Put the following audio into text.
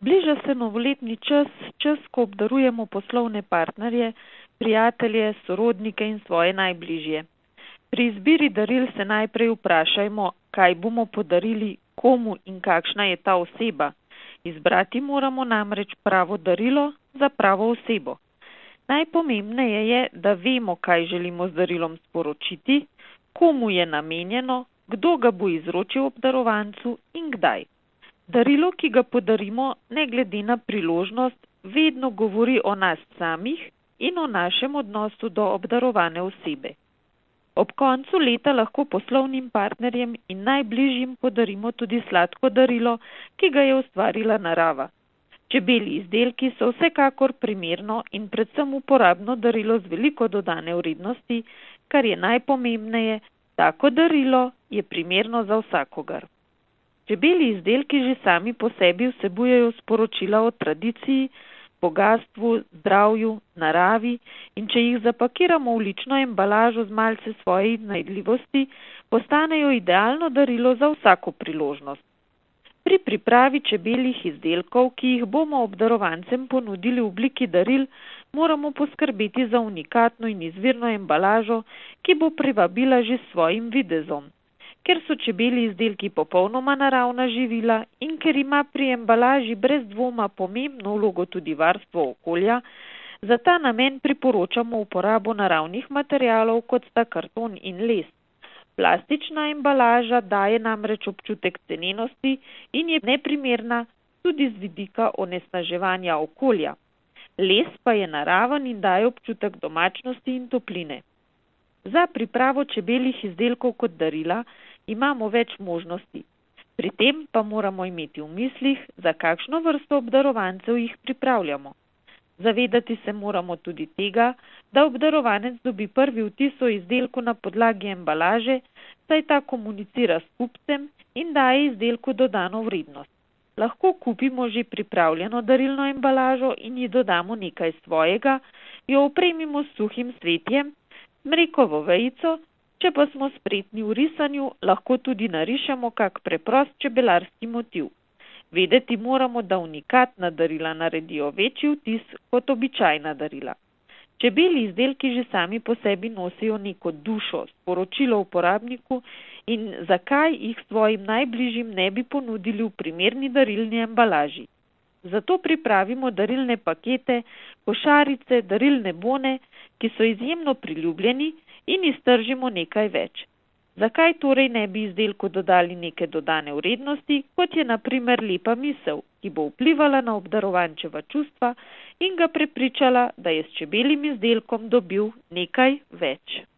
Bliža se novoletni čas, ko obdarujemo poslovne partnerje, prijatelje, sorodnike in svoje najbližje. Pri izbiri daril se najprej vprašajmo, kaj bomo podarili, komu in kakšna je ta oseba. Izbrati moramo namreč pravo darilo za pravo osebo. Najpomembneje je, da vemo, kaj želimo z darilom sporočiti, komu je namenjeno, kdo ga bo izročil obdarovancu in kdaj. Darilo, ki ga podarimo, ne glede na priložnost, vedno govori o nas samih in o našem odnosu do obdarovane osebe. Ob koncu leta lahko poslovnim partnerjem in najbližjim podarimo tudi sladko darilo, ki ga je ustvarila narava. Čebelji izdelki so vsekakor primerno in predvsem uporabno darilo z veliko dodane vrednosti, kar je najpomembneje, tako darilo je primerno za vsakogar. Čebelji izdelki že sami po sebi vsebujejo sporočila o tradiciji, bogastvu, zdravju, naravi in če jih zapakiramo v lično embalažo z malce svoje iznajdljivosti, postanejo idealno darilo za vsako priložnost. Pri pripravi čebeljih izdelkov, ki jih bomo obdarovancem ponudili v obliki daril, moramo poskrbeti za unikatno in izvirno embalažo, ki bo privabila že s svojim videzom. Ker so čebelji izdelki popolnoma naravna živila in ker ima pri embalaži brez dvoma pomembno vlogo tudi varstvo okolja, za ta namen priporočamo uporabo naravnih materialov, kot sta karton in les. Plastična embalaža daje namreč občutek cenenosti in je neprimerna tudi z vidika onesnaževanja okolja. Les pa je naraven in daje občutek domačnosti in topline. Za pripravo čebeljih izdelkov kot darila imamo več možnosti. Pri tem pa moramo imeti v mislih, za kakšno vrsto obdarovancev jih pripravljamo. Zavedati se moramo tudi tega, da obdarovanec dobi prvi vtis o izdelku na podlagi embalaže, saj ta komunicira s kupcem in daje izdelku dodano vrednost. Lahko kupimo že pripravljeno darilno embalažo in ji dodamo nekaj svojega, jo opremimo s suhim cvetjem, smrekovo vejico, če pa smo spretni v risanju, lahko tudi narišemo kak preprost čebelarski motiv. Vedeti moramo, da unikatna darila naredijo večji vtis kot običajna darila. Čebelji izdelki že sami po sebi nosijo neko dušo, sporočilo uporabniku in zakaj jih svojim najbližjim ne bi ponudili v primerni darilni embalaži. Zato pripravimo darilne pakete, košarice, darilne bone, ki so izjemno priljubljeni in iztržimo nekaj več. Zakaj torej ne bi izdelku dodali neke dodane vrednosti, kot je na primer lepa misel, ki bo vplivala na obdarovančeva čustva in ga prepričala, da je s čebeljim izdelkom dobil nekaj več.